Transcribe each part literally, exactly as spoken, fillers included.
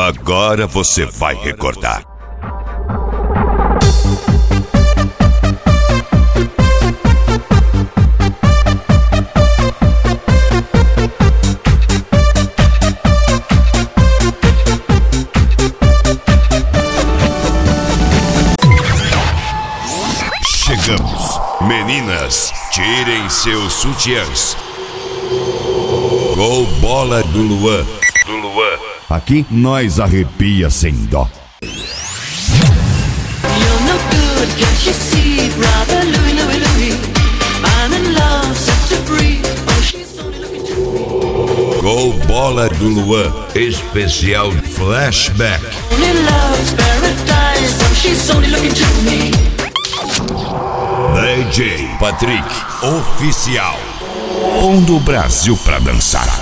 Agora você vai recordar. Chegamos. Meninas, tirem seus sutiãs. Gol bola do Luan. Do Luan. Aqui nós arrepia sem dó. Gol bola do Luan. Especial flashback. D J Patrick, oficial. Pondo o Brasil pra dançar.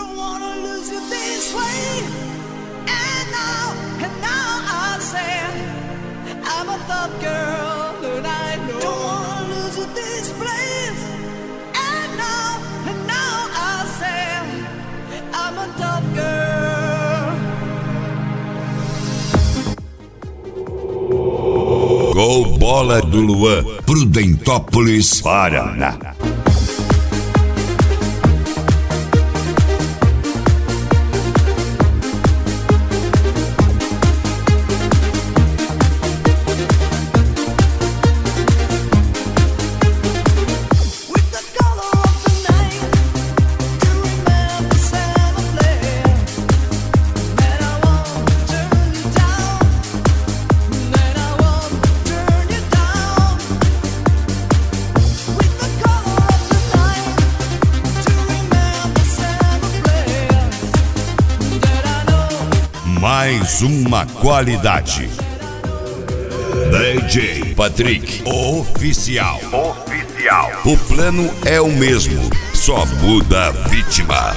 Gol bola do Luan, Prudentópolis, Paraná. Mais uma qualidade. D J Patrick, oficial. Oficial. O plano é o mesmo, só muda a vítima.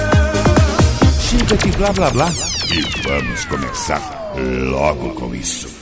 Chega de blá blá blá e vamos começar logo com isso.